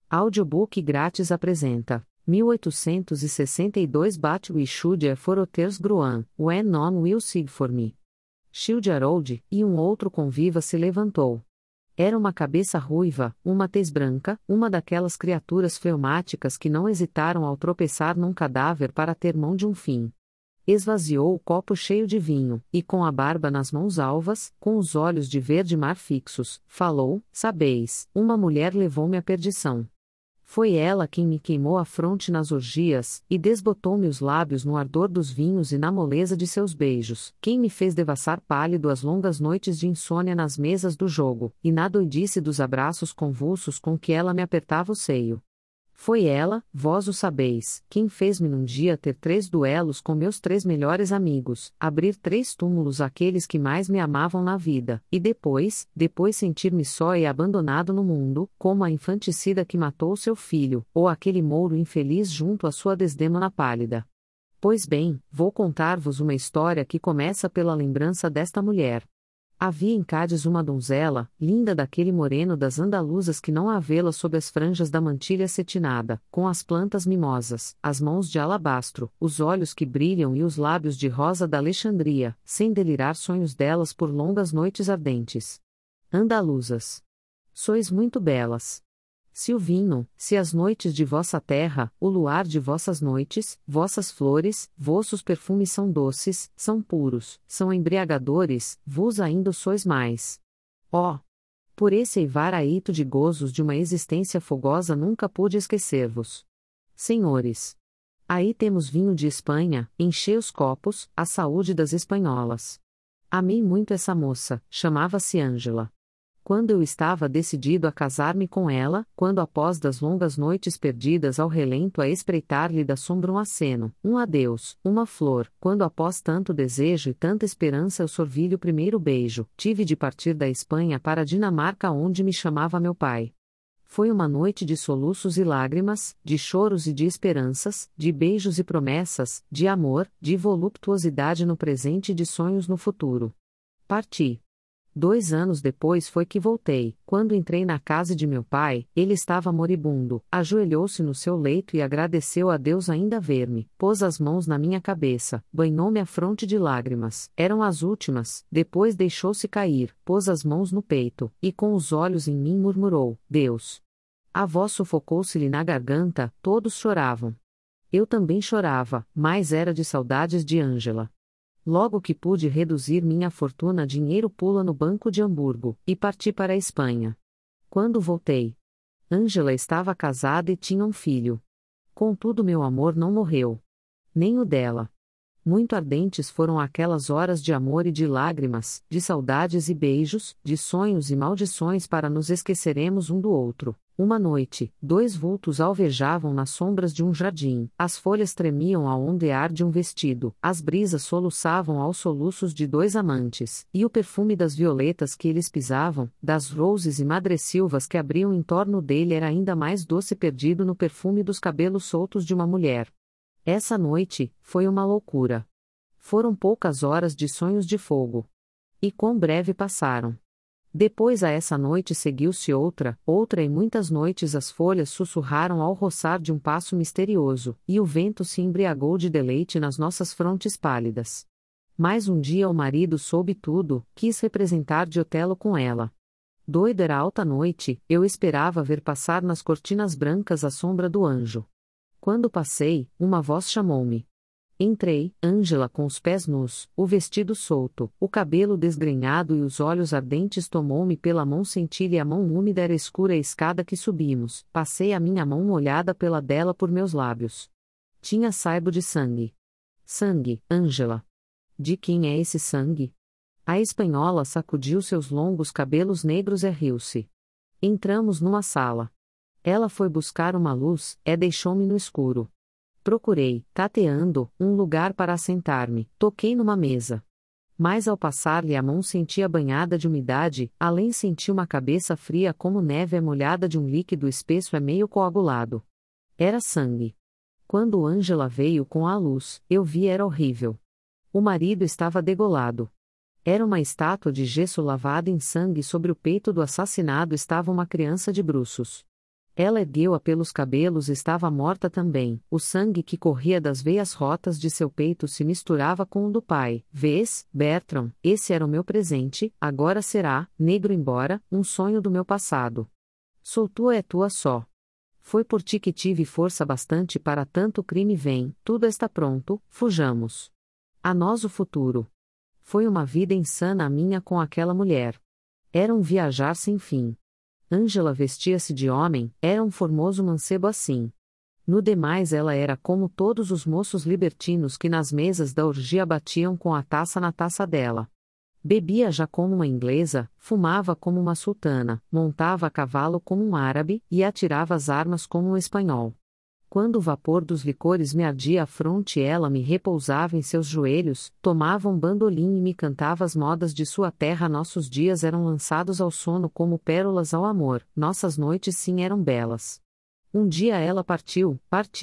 Audiobook grátis apresenta 1862 But we should for others groan, when none will sig for me. Childe-Harold, e um outro conviva se levantou. Era uma cabeça ruiva, uma tez branca, uma daquelas criaturas fleumáticas que não hesitaram ao tropeçar num cadáver para ter mão de um fim. Esvaziou o copo cheio de vinho, e com a barba nas mãos alvas, com os olhos de verde mar fixos, falou: sabeis, uma mulher levou-me à perdição. Foi ela quem me queimou a fronte nas orgias, e desbotou-me os lábios no ardor dos vinhos e na moleza de seus beijos, quem me fez devassar pálido as longas noites de insônia nas mesas do jogo, e na doidice dos abraços convulsos com que ela me apertava o seio. Foi ela, vós o sabeis, quem fez-me num dia ter 3 duelos com meus 3 melhores amigos, abrir 3 túmulos àqueles que mais me amavam na vida, e depois sentir-me só e abandonado no mundo, como a infanticida que matou seu filho, ou aquele mouro infeliz junto à sua desdêmona pálida. Pois bem, vou contar-vos uma história que começa pela lembrança desta mulher. Havia em Cádiz uma donzela, linda daquele moreno das andaluzas que não há vê-la sob as franjas da mantilha cetinada, com as plantas mimosas, as mãos de alabastro, os olhos que brilham e os lábios de rosa da Alexandria, sem delirar sonhos delas por longas noites ardentes. Andaluzas! Sois muito belas. Se o vinho, se as noites de vossa terra, o luar de vossas noites, vossas flores, vossos perfumes são doces, são puros, são embriagadores, vos ainda sois mais. Ó! Por esse eivar aito de gozos de uma existência fogosa nunca pude esquecer-vos. Senhores! Aí temos vinho de Espanha, enchei os copos, a saúde das espanholas. Amei muito essa moça, chamava-se Ângela. Quando eu estava decidido a casar-me com ela, quando após das longas noites perdidas ao relento a espreitar-lhe da sombra um aceno, um adeus, uma flor, quando após tanto desejo e tanta esperança eu sorvi-lhe o primeiro beijo, tive de partir da Espanha para a Dinamarca onde me chamava meu pai. Foi uma noite de soluços e lágrimas, de choros e de esperanças, de beijos e promessas, de amor, de voluptuosidade no presente e de sonhos no futuro. Parti. 2 anos depois foi que voltei. Quando entrei na casa de meu pai, ele estava moribundo, ajoelhou-se no seu leito e agradeceu a Deus ainda ver-me, pôs as mãos na minha cabeça, banhou-me a fronte de lágrimas, eram as últimas, depois deixou-se cair, pôs as mãos no peito, e com os olhos em mim murmurou: Deus! A voz sufocou-se-lhe na garganta, todos choravam. Eu também chorava, mas era de saudades de Ângela. Logo que pude reduzir minha fortuna dinheiro pula no Banco de Hamburgo, e parti para a Espanha. Quando voltei, Ângela estava casada e tinha um filho. Contudo meu amor não morreu. Nem o dela. Muito ardentes foram aquelas horas de amor e de lágrimas, de saudades e beijos, de sonhos e maldições para nos esqueceremos um do outro. Uma noite, 2 vultos alvejavam nas sombras de um jardim, as folhas tremiam ao ondear de um vestido, as brisas soluçavam aos soluços de 2 amantes, e o perfume das violetas que eles pisavam, das roses e madressilvas que abriam em torno dele era ainda mais doce perdido no perfume dos cabelos soltos de uma mulher. Essa noite, foi uma loucura. Foram poucas horas de sonhos de fogo. E quão breve passaram. Depois a essa noite seguiu-se outra e muitas noites as folhas sussurraram ao roçar de um passo misterioso, e o vento se embriagou de deleite nas nossas frontes pálidas. Mais um dia o marido soube tudo, quis representar de Otelo com ela. Doido era alta noite, eu esperava ver passar nas cortinas brancas a sombra do anjo. Quando passei, uma voz chamou-me. Entrei, Ângela com os pés nus, o vestido solto, o cabelo desgrenhado e os olhos ardentes tomou-me pela mão senti-lhe a mão úmida era escura a escada que subimos, passei a minha mão molhada pela dela por meus lábios. Tinha saibo de sangue. Sangue, Ângela. De quem é esse sangue? A espanhola sacudiu seus longos cabelos negros e riu-se. Entramos numa sala. Ela foi buscar uma luz, deixou-me no escuro. Procurei, tateando, um lugar para assentar-me, toquei numa mesa. Mas ao passar-lhe a mão senti a banhada de umidade, além senti uma cabeça fria como neve molhada de um líquido espesso meio coagulado. Era sangue. Quando Ângela veio com a luz, eu vi era horrível. O marido estava degolado. Era uma estátua de gesso lavada em sangue e sobre o peito do assassinado estava uma criança de bruços. Ela ergueu-a pelos cabelos, estava morta também, o sangue que corria das veias rotas de seu peito se misturava com o do pai. Vês, Bertram, esse era o meu presente, agora será, negro embora, um sonho do meu passado. Sou tua, é tua só. Foi por ti que tive força bastante para tanto crime. Vem, tudo está pronto, fujamos. A nós o futuro. Foi uma vida insana a minha com aquela mulher. Era um viajar sem fim. Ângela vestia-se de homem, era um formoso mancebo assim. No demais ela era como todos os moços libertinos que nas mesas da orgia batiam com a taça na taça dela. Bebia já como uma inglesa, fumava como uma sultana, montava a cavalo como um árabe e atirava as armas como um espanhol. Quando o vapor dos licores me ardia a fronte, ela me repousava em seus joelhos, tomava um bandolim e me cantava as modas de sua terra. Nossos dias eram lançados ao sono como pérolas ao amor, nossas noites sim eram belas. Um dia ela partiu,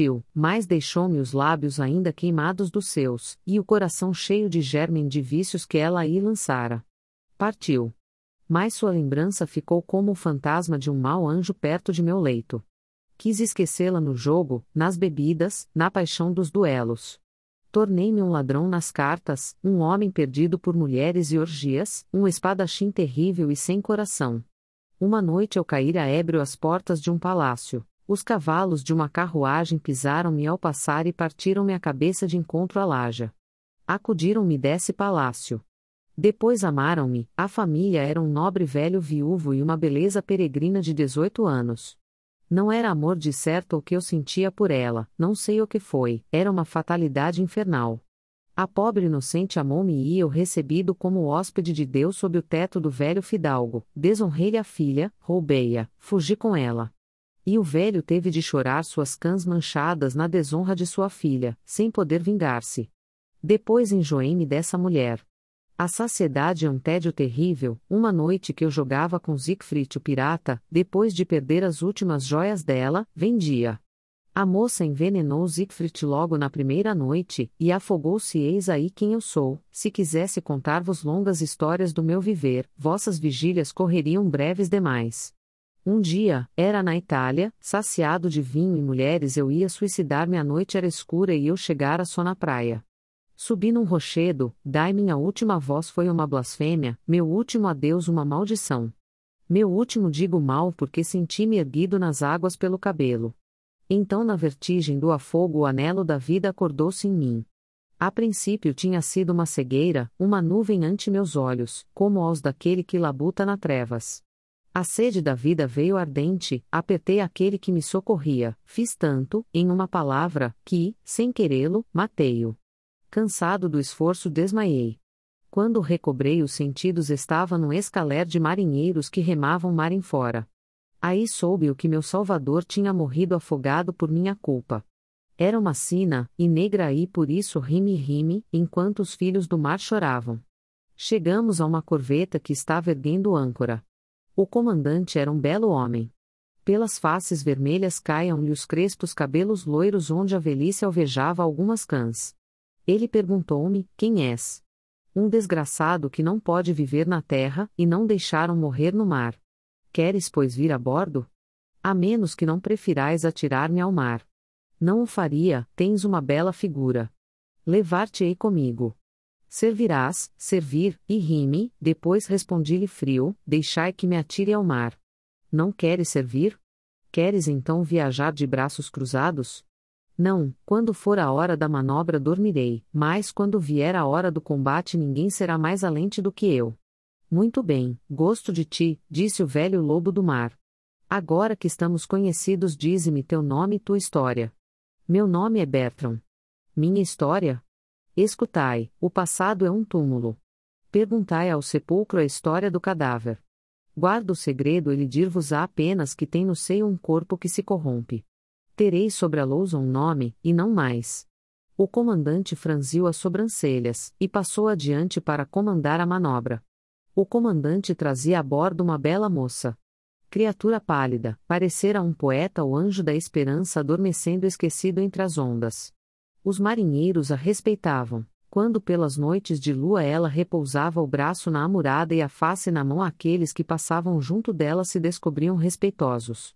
mas deixou-me os lábios ainda queimados dos seus, e o coração cheio de germen de vícios que ela aí lançara. Partiu. Mas sua lembrança ficou como o fantasma de um mau anjo perto de meu leito. Quis esquecê-la no jogo, nas bebidas, na paixão dos duelos. Tornei-me um ladrão nas cartas, um homem perdido por mulheres e orgias, um espadachim terrível e sem coração. Uma noite eu caíra ébrio às portas de um palácio. Os cavalos de uma carruagem pisaram-me ao passar e partiram-me a cabeça de encontro à laja. Acudiram-me desse palácio. Depois amaram-me, a família era um nobre velho viúvo e uma beleza peregrina de 18 anos. Não era amor de certo o que eu sentia por ela, não sei o que foi, era uma fatalidade infernal. A pobre inocente amou-me e eu recebido como hóspede de Deus sob o teto do velho fidalgo, desonrei-lhe a filha, roubei-a, fugi com ela. E o velho teve de chorar suas cãs manchadas na desonra de sua filha, sem poder vingar-se. Depois enjoei-me dessa mulher. A saciedade é um tédio terrível. Uma noite que eu jogava com Siegfried o pirata, depois de perder as últimas joias dela, vendia. A moça envenenou Siegfried logo na primeira noite, e afogou-se. Eis aí quem eu sou. Se quisesse contar-vos longas histórias do meu viver, vossas vigílias correriam breves demais. Um dia, era na Itália, saciado de vinho e mulheres, eu ia suicidar-me. A noite era escura e eu chegara só na praia. Subi num rochedo, dai minha última voz foi uma blasfêmia, meu último adeus uma maldição. Meu último digo mal porque senti-me erguido nas águas pelo cabelo. Então na vertigem do afogo o anelo da vida acordou-se em mim. A princípio tinha sido uma cegueira, uma nuvem ante meus olhos, como aos daquele que labuta na trevas. A sede da vida veio ardente, apertei aquele que me socorria, fiz tanto, em uma palavra, que, sem querê-lo, matei-o. Cansado do esforço desmaiei. Quando recobrei os sentidos estava num escaler de marinheiros que remavam mar em fora. Aí soube o que meu Salvador tinha morrido afogado por minha culpa. Era uma sina, e negra aí por isso rime, enquanto os filhos do mar choravam. Chegamos a uma corveta que estava erguendo âncora. O comandante era um belo homem. Pelas faces vermelhas caíam-lhe os crespos cabelos loiros onde a velhice alvejava algumas cãs. Ele perguntou-me, quem és? Um desgraçado que não pode viver na terra, e não deixaram morrer no mar. Queres, pois, vir a bordo? A menos que não prefirais atirar-me ao mar. Não o faria, tens uma bela figura. Levar-te-ei comigo. Servirás, servir, e rime, depois respondi-lhe frio, deixai que me atire ao mar. Não queres servir? Queres então viajar de braços cruzados? Não, quando for a hora da manobra dormirei, mas quando vier a hora do combate ninguém será mais valente do que eu. Muito bem, gosto de ti, disse o velho lobo do mar. Agora que estamos conhecidos, dize-me teu nome e tua história. Meu nome é Bertram. Minha história? Escutai, o passado é um túmulo. Perguntai ao sepulcro a história do cadáver. Guarda o segredo, ele dir-vos-á apenas que tem no seio um corpo que se corrompe. Tereis sobre a lousa um nome, e não mais. O comandante franziu as sobrancelhas, e passou adiante para comandar a manobra. O comandante trazia a bordo uma bela moça. Criatura pálida, parecera um poeta ou anjo da esperança adormecendo esquecido entre as ondas. Os marinheiros a respeitavam. Quando pelas noites de lua ela repousava o braço na amurada e a face na mão, aqueles que passavam junto dela se descobriam respeitosos.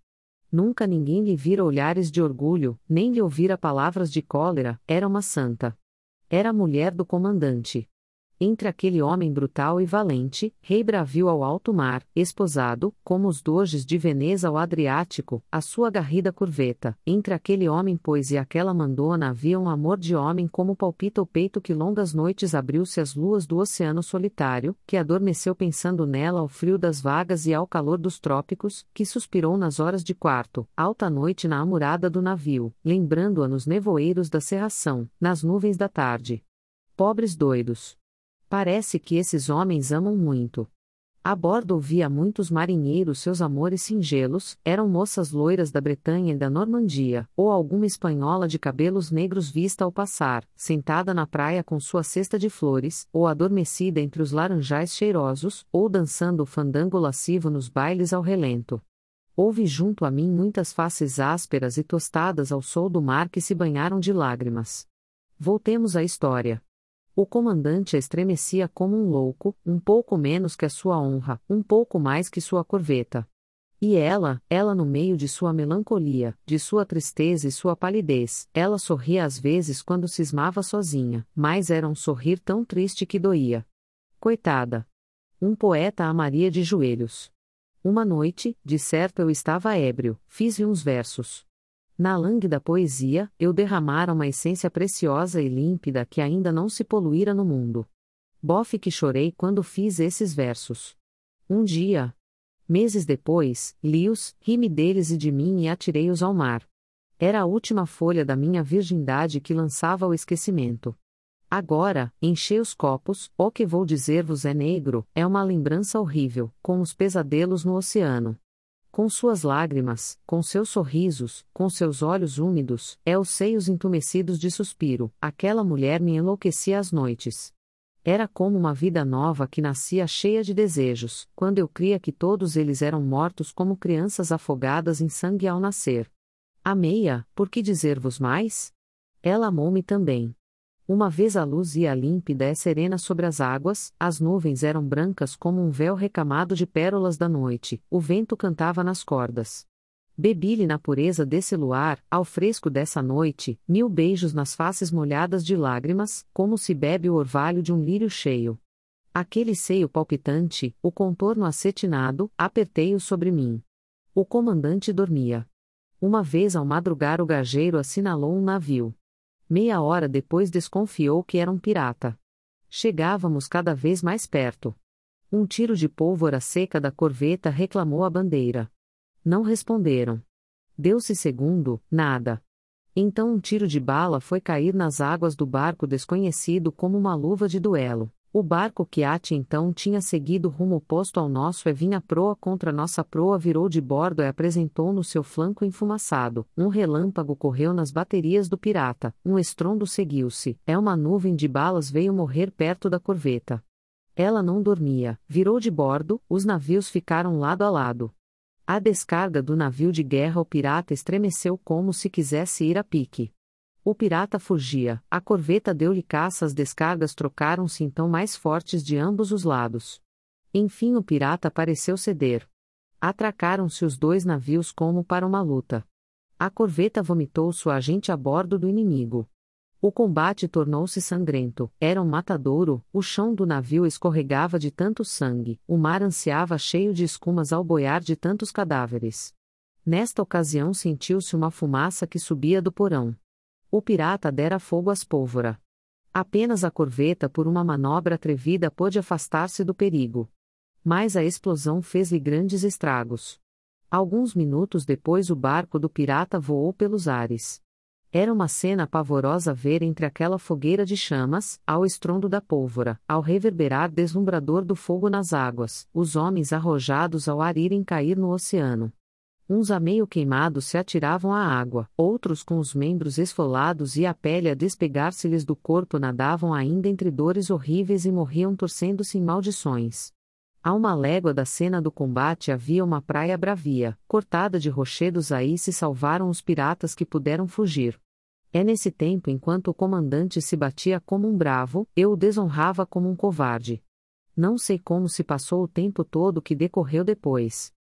Nunca ninguém lhe vira olhares de orgulho, nem lhe ouvira palavras de cólera, era uma santa. Era a mulher do comandante. Entre aquele homem brutal e valente, rei bravio ao alto mar, esposado, como os doges de Veneza ao Adriático, a sua garrida curveta, entre aquele homem pois e aquela mandona havia um amor de homem como palpita o peito que longas noites abriu-se às luas do oceano solitário, que adormeceu pensando nela ao frio das vagas e ao calor dos trópicos, que suspirou nas horas de quarto, alta noite na amurada do navio, lembrando-a nos nevoeiros da cerração, nas nuvens da tarde. Pobres doidos! Parece que esses homens amam muito. A bordo ouvia muitos marinheiros seus amores singelos, eram moças loiras da Bretanha e da Normandia, ou alguma espanhola de cabelos negros vista ao passar, sentada na praia com sua cesta de flores, ou adormecida entre os laranjais cheirosos, ou dançando o fandango lascivo nos bailes ao relento. Houve junto a mim muitas faces ásperas e tostadas ao sol do mar que se banharam de lágrimas. Voltemos à história. O comandante estremecia como um louco, um pouco menos que a sua honra, um pouco mais que sua corveta. E ela no meio de sua melancolia, de sua tristeza e sua palidez, ela sorria às vezes quando cismava sozinha, mas era um sorrir tão triste que doía. Coitada! Um poeta amaria de joelhos. Uma noite, de certo eu estava ébrio, fiz-lhe uns versos. Na lânguida poesia, eu derramara uma essência preciosa e límpida que ainda não se poluíra no mundo. Bofe que chorei quando fiz esses versos. Um dia, meses depois, li-os, ri-me deles e de mim e atirei-os ao mar. Era a última folha da minha virgindade que lançava ao esquecimento. Agora, enchei os copos, o que vou dizer-vos é negro, é uma lembrança horrível, com os pesadelos no oceano. Com suas lágrimas, com seus sorrisos, com seus olhos úmidos, os seios entumecidos de suspiro, aquela mulher me enlouquecia às noites. Era como uma vida nova que nascia cheia de desejos, quando eu cria que todos eles eram mortos como crianças afogadas em sangue ao nascer. Amei-a, por que dizer-vos mais? Ela amou-me também. Uma vez a luz ia límpida e serena sobre as águas, as nuvens eram brancas como um véu recamado de pérolas da noite, o vento cantava nas cordas. Bebi-lhe na pureza desse luar, ao fresco dessa noite, 1000 beijos nas faces molhadas de lágrimas, como se bebe o orvalho de um lírio cheio. Aquele seio palpitante, o contorno acetinado, apertei-o sobre mim. O comandante dormia. Uma vez ao madrugar o gageiro assinalou um navio. Meia hora depois desconfiou que era um pirata. Chegávamos cada vez mais perto. Um tiro de pólvora seca da corveta reclamou a bandeira. Não responderam. Deu-se segundo, nada. Então um tiro de bala foi cair nas águas do barco desconhecido como uma luva de duelo. O barco que até então tinha seguido rumo oposto ao nosso e vinha proa contra nossa proa virou de bordo e apresentou no seu flanco enfumaçado. Um relâmpago correu nas baterias do pirata, um estrondo seguiu-se, uma nuvem de balas veio morrer perto da corveta. Ela não dormia, virou de bordo, os navios ficaram lado a lado. À descarga do navio de guerra o pirata estremeceu como se quisesse ir a pique. O pirata fugia, a corveta deu-lhe caça, as descargas trocaram-se então mais fortes de ambos os lados. Enfim o pirata pareceu ceder. Atracaram-se os dois navios como para uma luta. A corveta vomitou sua agente a bordo do inimigo. O combate tornou-se sangrento, era um matadouro, o chão do navio escorregava de tanto sangue, o mar ansiava cheio de escumas ao boiar de tantos cadáveres. Nesta ocasião sentiu-se uma fumaça que subia do porão. O pirata dera fogo às pólvora. Apenas a corveta por uma manobra atrevida pôde afastar-se do perigo. Mas a explosão fez-lhe grandes estragos. Alguns minutos depois o barco do pirata voou pelos ares. Era uma cena pavorosa ver entre aquela fogueira de chamas, ao estrondo da pólvora, ao reverberar deslumbrador do fogo nas águas, os homens arrojados ao ar irem cair no oceano. Uns a meio queimados se atiravam à água, outros com os membros esfolados e a pele a despegar-se-lhes do corpo nadavam ainda entre dores horríveis e morriam torcendo-se em maldições. A uma légua da cena do combate havia uma praia bravia, cortada de rochedos, aí se salvaram os piratas que puderam fugir. É nesse tempo enquanto o comandante se batia como um bravo, eu o desonrava como um covarde. Não sei como se passou o tempo todo que decorreu depois.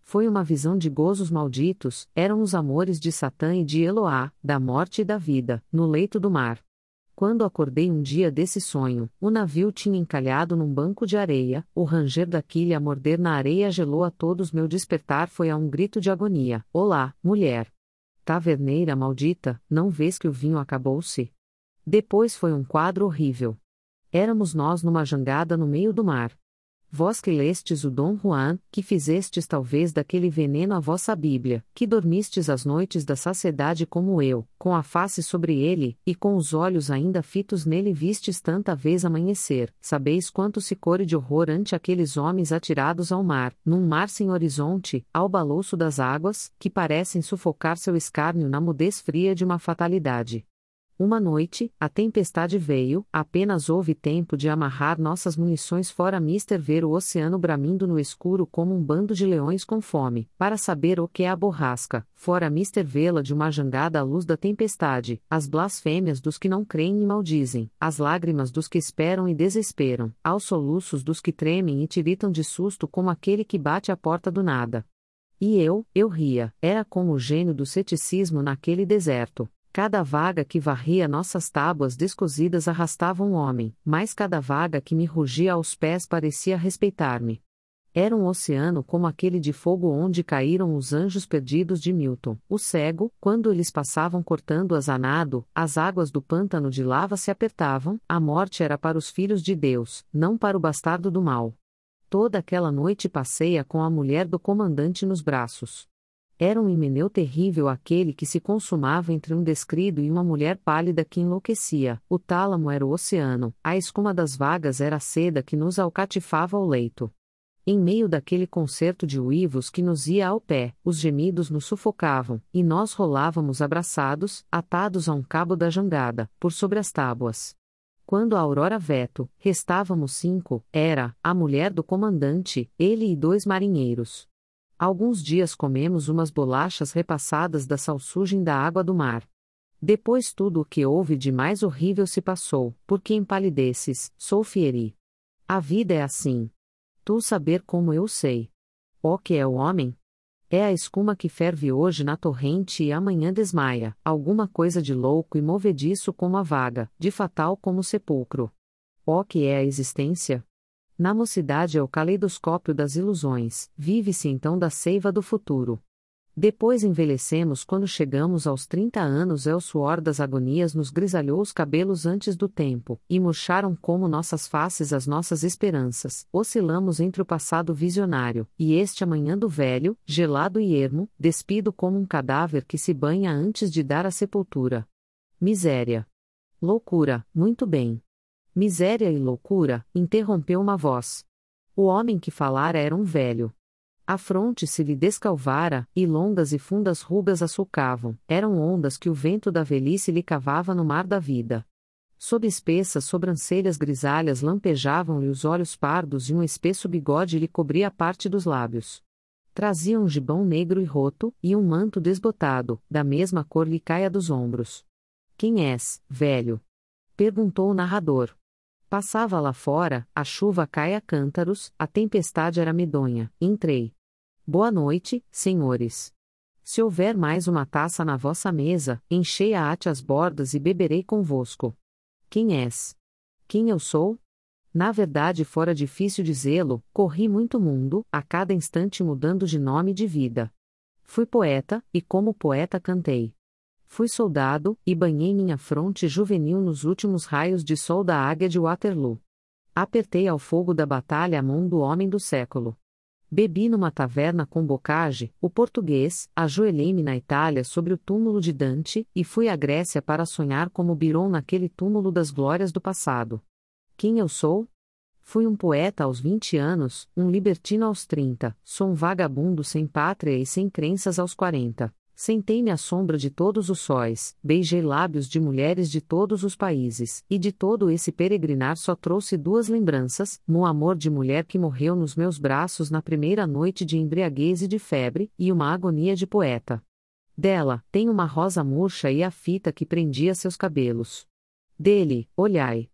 Foi uma visão de gozos malditos, eram os amores de Satã e de Eloá, da morte e da vida, no leito do mar. Quando acordei um dia desse sonho, o navio tinha encalhado num banco de areia, o ranger da quilha a morder na areia gelou a todos. Meu despertar foi a um grito de agonia: Olá, mulher! Taverneira maldita, não vês que o vinho acabou-se? Depois foi um quadro horrível. Éramos nós numa jangada no meio do mar. Vós que lestes o Dom Juan, que fizestes talvez daquele veneno a vossa Bíblia, que dormistes as noites da saciedade como eu, com a face sobre ele, e com os olhos ainda fitos nele vistes tanta vez amanhecer, sabeis quanto se core de horror ante aqueles homens atirados ao mar, num mar sem horizonte, ao balouço das águas, que parecem sufocar seu escárnio na mudez fria de uma fatalidade. Uma noite, a tempestade veio, apenas houve tempo de amarrar nossas munições fora mister ver o oceano bramindo no escuro como um bando de leões com fome, para saber o que é a borrasca, fora mister vê-la de uma jangada à luz da tempestade, as blasfêmias dos que não creem e maldizem, as lágrimas dos que esperam e desesperam, aos soluços dos que tremem e tiritam de susto como aquele que bate à porta do nada. E eu ria, era como o gênio do ceticismo naquele deserto. Cada vaga que varria nossas tábuas descosidas arrastava um homem, mas cada vaga que me rugia aos pés parecia respeitar-me. Era um oceano como aquele de fogo onde caíram os anjos perdidos de Milton. O cego, quando eles passavam cortando-as a nado, as águas do pântano de lava se apertavam, a morte era para os filhos de Deus, não para o bastardo do mal. Toda aquela noite passei-a com a mulher do comandante nos braços. Era um himeneu terrível aquele que se consumava entre um descrido e uma mulher pálida que enlouquecia, o tálamo era o oceano, a escuma das vagas era a seda que nos alcatifava ao leito. Em meio daquele concerto de uivos que nos ia ao pé, os gemidos nos sufocavam, e nós rolávamos abraçados, atados a um cabo da jangada, por sobre as tábuas. Quando a aurora veto, restávamos 5, era, a mulher do comandante, ele e 2 marinheiros. Alguns dias comemos umas bolachas repassadas da salsugem da água do mar. Depois tudo o que houve de mais horrível se passou, porque empalideces, sou fieri. A vida é assim. Tu saber como eu sei. Ó que é o homem? É a escuma que ferve hoje na torrente e amanhã desmaia, alguma coisa de louco e movediço como a vaga, de fatal como o sepulcro. Ó que é a existência? Na mocidade é o caleidoscópio das ilusões, vive-se então da seiva do futuro. Depois envelhecemos quando chegamos aos 30 anos o suor das agonias nos grisalhou os cabelos antes do tempo, e murcharam como nossas faces as nossas esperanças, oscilamos entre o passado visionário, e este amanhã do velho, gelado e ermo, despido como um cadáver que se banha antes de dar a sepultura. Miséria. Loucura, muito bem. Miséria e loucura, interrompeu uma voz. O homem que falara era um velho. A fronte se lhe descalvara, e longas e fundas rugas a sulcavam, eram ondas que o vento da velhice lhe cavava no mar da vida. Sob espessas sobrancelhas grisalhas lampejavam-lhe os olhos pardos e um espesso bigode lhe cobria a parte dos lábios. Trazia um gibão negro e roto, e um manto desbotado, da mesma cor lhe caia dos ombros. Quem és, velho? Perguntou o narrador. Passava lá fora, a chuva cai a cântaros, a tempestade era medonha, entrei. Boa noite, senhores. Se houver mais uma taça na vossa mesa, enchei-a ate as bordas e beberei convosco. Quem és? Quem eu sou? Na verdade fora difícil dizê-lo, corri muito mundo, a cada instante mudando de nome e de vida. Fui poeta, e como poeta cantei. Fui soldado, e banhei minha fronte juvenil nos últimos raios de sol da águia de Waterloo. Apertei ao fogo da batalha a mão do homem do século. Bebi numa taverna com Bocage, o português, ajoelhei-me na Itália sobre o túmulo de Dante, e fui à Grécia para sonhar como Biron naquele túmulo das glórias do passado. Quem eu sou? Fui um poeta aos 20 anos, um libertino aos 30, sou um vagabundo sem pátria e sem crenças aos 40. Sentei-me à sombra de todos os sóis, beijei lábios de mulheres de todos os países, e de todo esse peregrinar só trouxe 2 lembranças, um amor de mulher que morreu nos meus braços na primeira noite de embriaguez e de febre, e uma agonia de poeta. Dela, tem uma rosa murcha e a fita que prendia seus cabelos. Dele, olhai.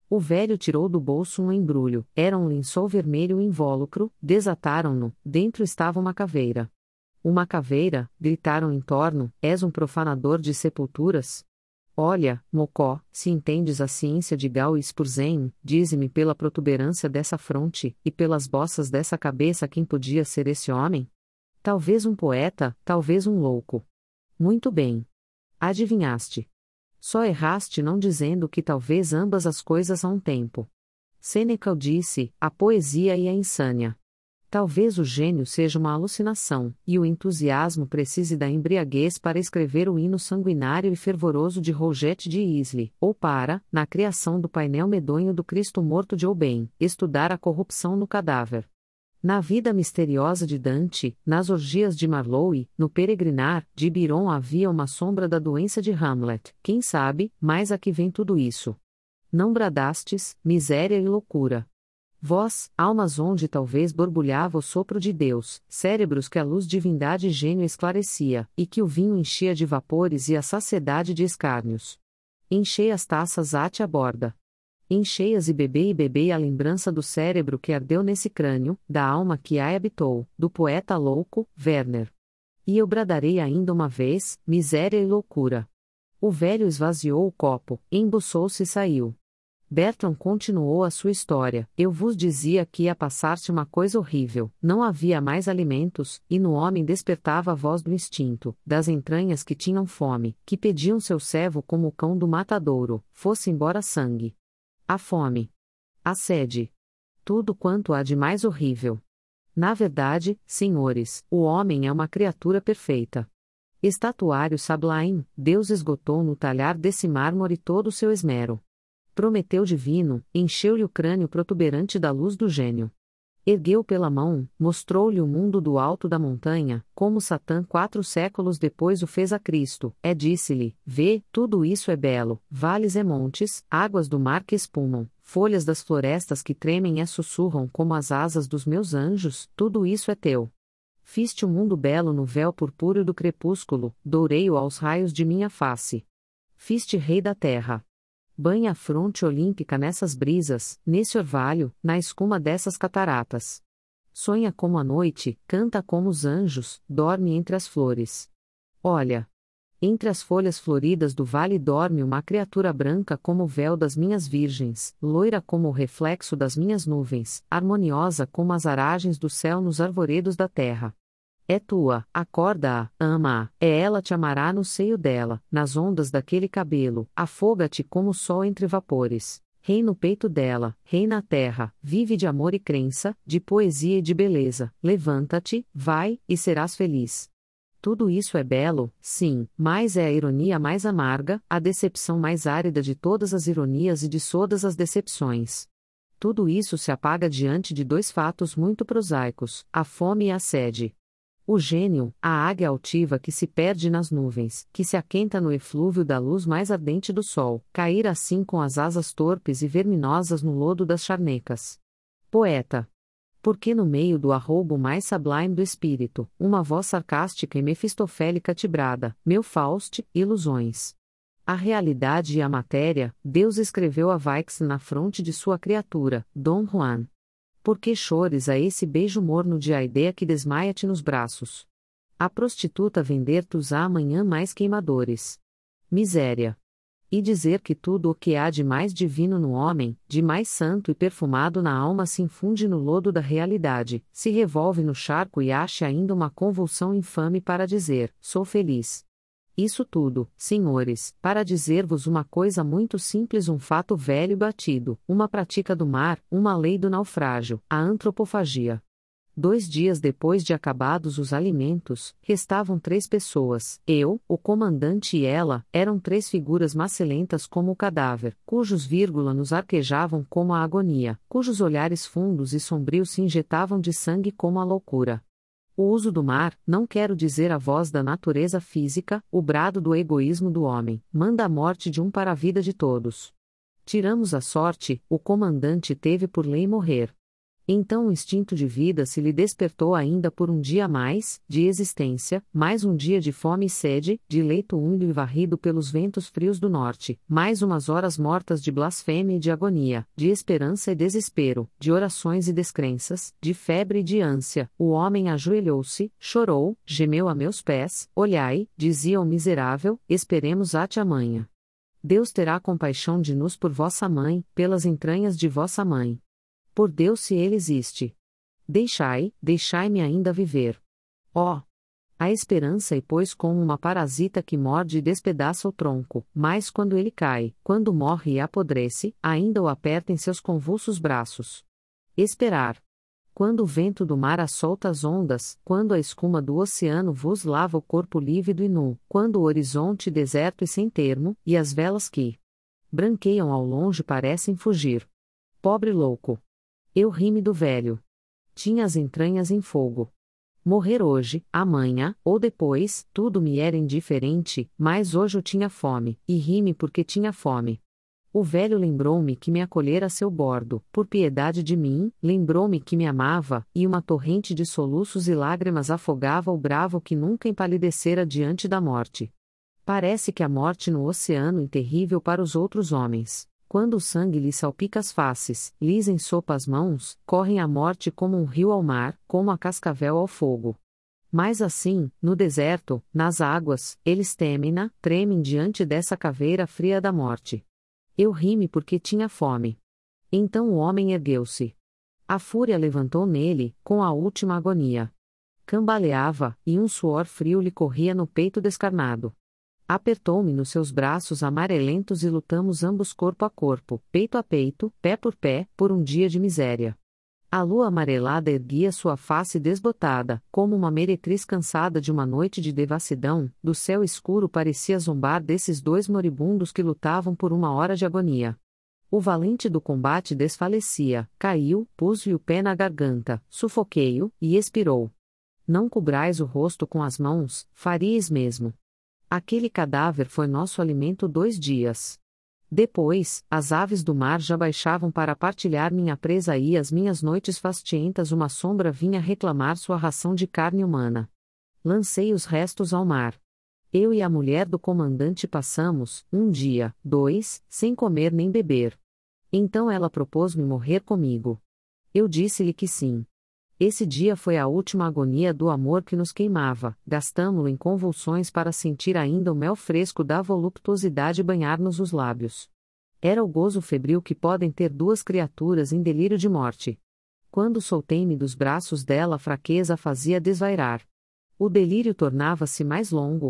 O velho tirou do bolso um embrulho, era um lençol vermelho invólucro, desataram-no, dentro estava uma caveira. Uma caveira, gritaram em torno, és um profanador de sepulturas? Olha, Mocó, se entendes a ciência de Gal e Spurzein, dize-me pela protuberância dessa fronte, e pelas bossas dessa cabeça quem podia ser esse homem? Talvez um poeta, talvez um louco. Muito bem. Adivinhaste. Só erraste não dizendo que talvez ambas as coisas a um tempo. Sêneca disse, a poesia e a insânia. Talvez o gênio seja uma alucinação, e o entusiasmo precise da embriaguez para escrever o hino sanguinário e fervoroso de Roget de Isle, ou para, na criação do painel medonho do Cristo morto de Oben, estudar a corrupção no cadáver. Na vida misteriosa de Dante, nas orgias de Marlowe, no peregrinar de Byron havia uma sombra da doença de Hamlet, quem sabe, mas a que vem tudo isso? Não bradastes, miséria e loucura. Vós, almas onde talvez borbulhava o sopro de Deus, cérebros que a luz divindade e gênio esclarecia, e que o vinho enchia de vapores e a saciedade de escárnios. Enchei as taças ate a borda. Enchei-as e bebei a lembrança do cérebro que ardeu nesse crânio, da alma que a habitou, do poeta louco, Werner. E eu bradarei ainda uma vez, miséria e loucura. O velho esvaziou o copo, embuçou-se e saiu. Bertrand continuou a sua história. Eu vos dizia que ia passar-se uma coisa horrível, não havia mais alimentos, e no homem despertava a voz do instinto, das entranhas que tinham fome, que pediam seu servo como o cão do matadouro, fosse embora sangue. A fome. A sede. Tudo quanto há de mais horrível. Na verdade, senhores, o homem é uma criatura perfeita. Estatuário sublime, Deus esgotou no talhar desse mármore todo o seu esmero. Prometeu divino, encheu-lhe o crânio protuberante da luz do gênio. Ergueu pela mão, mostrou-lhe o mundo do alto da montanha, como Satã 4 séculos depois o fez a Cristo, disse-lhe, vê, tudo isso é belo, vales e montes, águas do mar que espumam, folhas das florestas que tremem e sussurram como as asas dos meus anjos, tudo isso é teu. Fiz-te o mundo belo no véu purpúreo do crepúsculo, dourei-o aos raios de minha face. Fiz-te rei da terra. Banha a fronte olímpica nessas brisas, nesse orvalho, na escuma dessas cataratas. Sonha como a noite, canta como os anjos, dorme entre as flores. Olha! Entre as folhas floridas do vale dorme uma criatura branca como o véu das minhas virgens, loira como o reflexo das minhas nuvens, harmoniosa como as aragens do céu nos arvoredos da terra. É tua, acorda-a, ama-a, ela te amará no seio dela, nas ondas daquele cabelo, afoga-te como o sol entre vapores. Rei no peito dela, rei na terra, vive de amor e crença, de poesia e de beleza, levanta-te, vai, e serás feliz. Tudo isso é belo, sim, mas é a ironia mais amarga, a decepção mais árida de todas as ironias e de todas as decepções. Tudo isso se apaga diante de dois fatos muito prosaicos, a fome e a sede. O gênio, a águia altiva que se perde nas nuvens, que se aquenta no eflúvio da luz mais ardente do sol, cair assim com as asas torpes e verminosas no lodo das charnecas. Poeta. Porque no meio do arroubo mais sublime do espírito, uma voz sarcástica e mefistofélica te brada, meu Fauste, ilusões. A realidade e a matéria, Deus escreveu a Vaix na fronte de sua criatura, Dom Juan. Por que chores a esse beijo morno de a ideia que desmaia-te nos braços? A prostituta vender-te-os amanhã mais queimadores. Miséria. E dizer que tudo o que há de mais divino no homem, de mais santo e perfumado na alma se infunde no lodo da realidade, se revolve no charco e ache ainda uma convulsão infame para dizer, sou feliz. Isso tudo, senhores, para dizer-vos uma coisa muito simples, um fato velho e batido, uma prática do mar, uma lei do naufrágio, a antropofagia. 2 dias depois de acabados os alimentos, restavam 3 pessoas, eu, o comandante e ela, eram 3 figuras macelentas como o cadáver, cujos vírgula nos arquejavam como a agonia, cujos olhares fundos e sombrios se injetavam de sangue como a loucura. O uso do mar, não quero dizer a voz da natureza física, o brado do egoísmo do homem, manda a morte de um para a vida de todos. Tiramos a sorte, o comandante teve por lei morrer. Então o instinto de vida se lhe despertou ainda por um dia mais, de existência, mais um dia de fome e sede, de leito úmido e varrido pelos ventos frios do norte, mais umas horas mortas de blasfêmia e de agonia, de esperança e desespero, de orações e descrenças, de febre e de ânsia. O homem ajoelhou-se, chorou, gemeu a meus pés, olhai, dizia o miserável, esperemos ate amanhã. Deus terá compaixão de nós por vossa mãe, pelas entranhas de vossa mãe. Por Deus se ele existe. Deixai-me ainda viver. Ó! A esperança é pois como uma parasita que morde e despedaça o tronco, mas quando ele cai, quando morre e apodrece, ainda o aperta em seus convulsos braços. Esperar. Quando o vento do mar assolta as ondas, quando a escuma do oceano vos lava o corpo lívido e nu, quando o horizonte deserto e sem termo, e as velas que branqueiam ao longe parecem fugir. Pobre louco! Eu ri-me do velho. Tinha as entranhas em fogo. Morrer hoje, amanhã, ou depois, tudo me era indiferente, mas hoje eu tinha fome, e ri-me porque tinha fome. O velho lembrou-me que me acolhera a seu bordo, por piedade de mim, lembrou-me que me amava, e uma torrente de soluços e lágrimas afogava o bravo que nunca empalidecera diante da morte. Parece que a morte no oceano é terrível para os outros homens. Quando o sangue lhe salpica as faces, lhes ensopa as mãos, correm a morte como um rio ao mar, como a cascavel ao fogo. Mas assim, no deserto, nas águas, eles temem-na, tremem diante dessa caveira fria da morte. Eu ri-me porque tinha fome. Então o homem ergueu-se. A fúria levantou nele, com a última agonia. Cambaleava, e um suor frio lhe corria no peito descarnado. Apertou-me nos seus braços amarelentos e lutamos ambos corpo a corpo, peito a peito, pé, por um dia de miséria. A lua amarelada erguia sua face desbotada, como uma meretriz cansada de uma noite de devassidão, do céu escuro parecia zombar desses dois moribundos que lutavam por uma hora de agonia. O valente do combate desfalecia, caiu, pus-lhe o pé na garganta, sufoquei-o, e expirou. Não cobrais o rosto com as mãos, faríeis mesmo. Aquele cadáver foi nosso alimento 2 dias. Depois, as aves do mar já baixavam para partilhar minha presa e as minhas noites fastientas uma sombra vinha reclamar sua ração de carne humana. Lancei os restos ao mar. Eu e a mulher do comandante passamos, 1 dia, 2, sem comer nem beber. Então ela propôs-me morrer comigo. Eu disse-lhe que sim. Esse dia foi a última agonia do amor que nos queimava, gastamo-lo em convulsões para sentir ainda o mel fresco da voluptuosidade banhar-nos os lábios. Era o gozo febril que podem ter 2 criaturas em delírio de morte. Quando soltei-me dos braços dela, a fraqueza a fazia desvairar. O delírio tornava-se mais longo,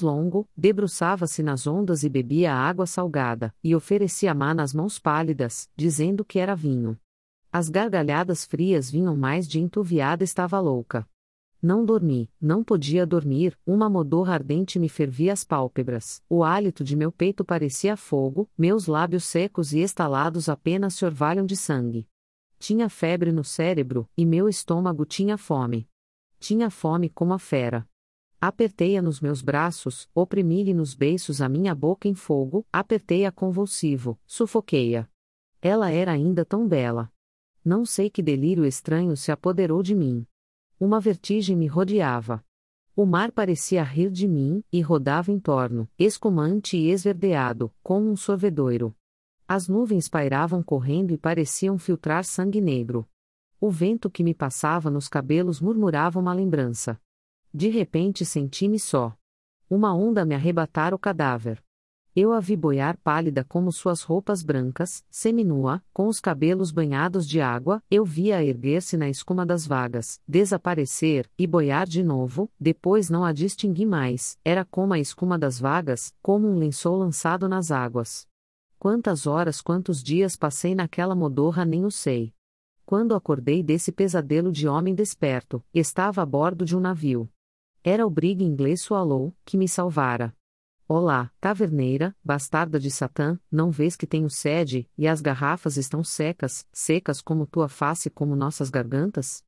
debruçava-se nas ondas e bebia a água salgada, e oferecia má nas mãos pálidas, dizendo que era vinho. As gargalhadas frias vinham mais de entuviada estava louca. Não dormi, não podia dormir, uma modorra ardente me fervia as pálpebras, o hálito de meu peito parecia fogo, meus lábios secos e estalados apenas se orvalham de sangue. Tinha febre no cérebro, e meu estômago tinha fome. Tinha fome como a fera. Apertei-a nos meus braços, oprimi-lhe nos beiços a minha boca em fogo, apertei-a convulsivo, sufoquei-a. Ela era ainda tão bela. Não sei que delírio estranho se apoderou de mim. Uma vertigem me rodeava. O mar parecia rir de mim, e rodava em torno, escumante e esverdeado, como um sorvedouro. As nuvens pairavam correndo e pareciam filtrar sangue negro. O vento que me passava nos cabelos murmurava uma lembrança. De repente senti-me só. Uma onda me arrebatara o cadáver. Eu a vi boiar pálida como suas roupas brancas, seminua, com os cabelos banhados de água, eu via erguer-se na escuma das vagas, desaparecer, e boiar de novo, depois não a distingui mais, era como a escuma das vagas, como um lençol lançado nas águas. Quantas horas, quantos dias passei naquela modorra nem o sei. Quando acordei desse pesadelo de homem desperto, estava a bordo de um navio. Era o brigue inglês Swallow, que me salvara. Olá, taverneira, bastarda de Satã, não vês que tenho sede, e as garrafas estão secas, secas como tua face e como nossas gargantas?